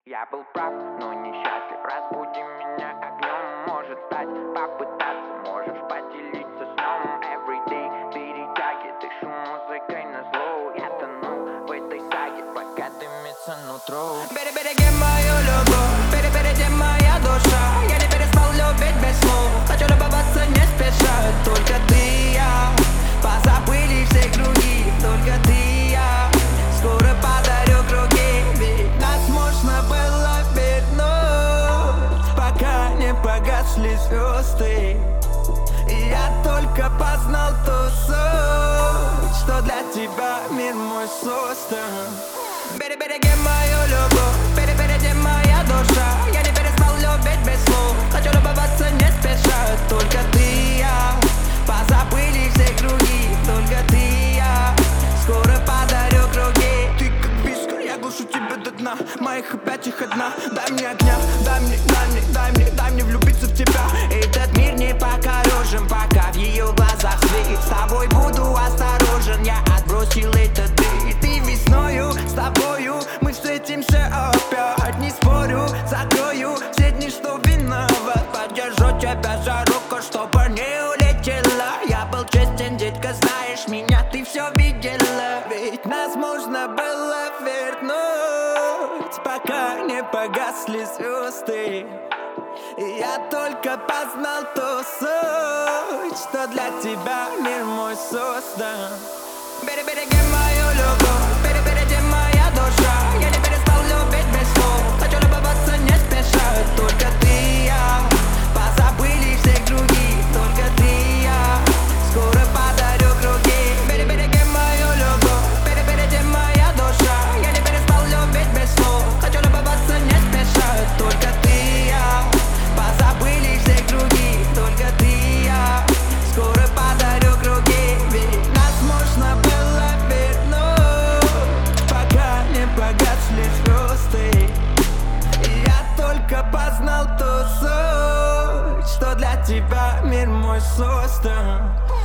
Я был прав, но несчастлив. Разбуди меня огнем, может стать, попытаться. Можешь поделиться сном. Everyday перетяги, дышу музыкой на зло. Я тону в этой саге, пока дымится нутро. Береги мою любовь, перепереди моя душа. Я не перестал любить без слов. Хочу любоваться не спеша. Только ты и я, позабыли все круги. Только ты и я, скоро подарю круги. Ведь нас можно было вернуть, пока не погасли звезды. И я только познал ту суть, что для тебя мир мой создан. Береги мою любовь, перепереди моя душа. Я не перестал любить без слов. Хочу любоваться не спеша. Только ты и я, позабыли все круги. Только ты и я, скоро подарю круги. Ты как виска, я глушу тебя до дна. Моих опять их одна. Дай мне огня, дай мне влюбиться в тебя. Этот мир не покорежен, пока в ее глазах свет. С тобой буду осторожен, я отбросил это ты. Ты весною, с тобою мы встретимся опять. Не спорю, закрою все дни, что виноват. Подержу тебя за руку, чтобы не улетела. Я был честен, детка, знаешь меня, ты все видела. Ведь нас можно было вернуть, пока не погасли звезды. И я только познал ту суть, что для тебя мир мой создан. Береги мою любовь, перепереди моя душа. Я не перестал любить без слов. Хочу любоваться не спеша. Только ты и я, позабыли все круги. Только ты и я, скоро подарю круги. Береги мою любовь, перепереди моя душа. Я не перестал любить без слов. Хочу любоваться не спеша. Только ты и я, позабыли все круги. Только ты и я, скоро подарю круги. Ведь нас можно было вернуть, пока не погасли звезды. И я только познал ту суть, что для тебя мир мой создан.